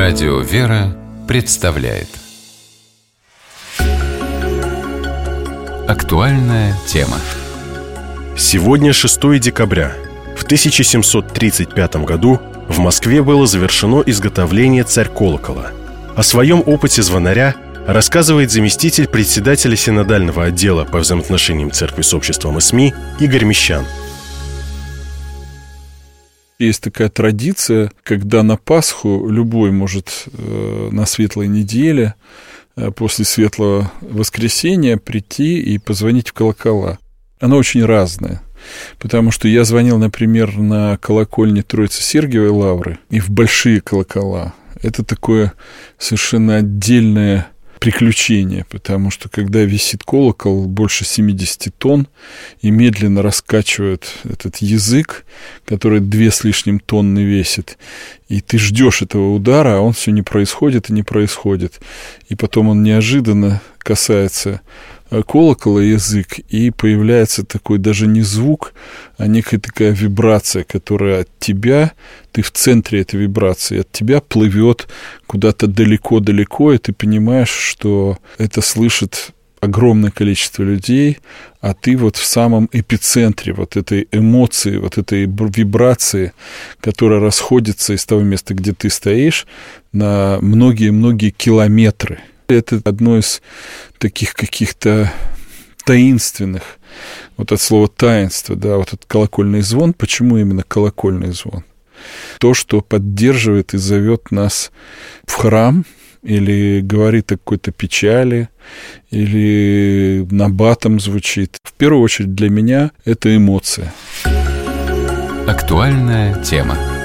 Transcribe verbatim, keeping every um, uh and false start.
Радио «Вера» представляет актуальная тема. Сегодня шестое декабря. В тысяча семьсот тридцать пятом году в Москве было завершено изготовление царь-колокола. О своем опыте звонаря рассказывает заместитель председателя синодального отдела по взаимоотношениям церкви с обществом и СМИ Игорь Мещан. Есть такая традиция, когда на Пасху любой может э, на светлой неделе, э, после светлого воскресения прийти и позвонить в колокола. Оно очень разное, потому что я звонил, например, на колокольне Троицы Сергиевой Лавры и в большие колокола. Это такое совершенно отдельное приключение, потому что когда висит колокол больше семьдесят тонн и медленно раскачивают этот язык, который две с лишним тонны весит, и ты ждешь этого удара, а он все не происходит и не происходит. И потом он неожиданно касается колокола, язык, и появляется такой даже не звук, а некая такая вибрация, которая от тебя, ты в центре этой вибрации, от тебя плывет куда-то далеко-далеко, и ты понимаешь, что это слышит огромное количество людей, а ты вот в самом эпицентре вот этой эмоции, вот этой вибрации, которая расходится из того места, где ты стоишь, на многие-многие километры. Это одно из таких каких-то таинственных, вот от слова таинство, да, вот этот колокольный звон. Почему именно колокольный звон? То, что поддерживает и зовет нас в храм, или говорит о какой-то печали, или набатом звучит. В первую очередь для меня это эмоция. Актуальная тема.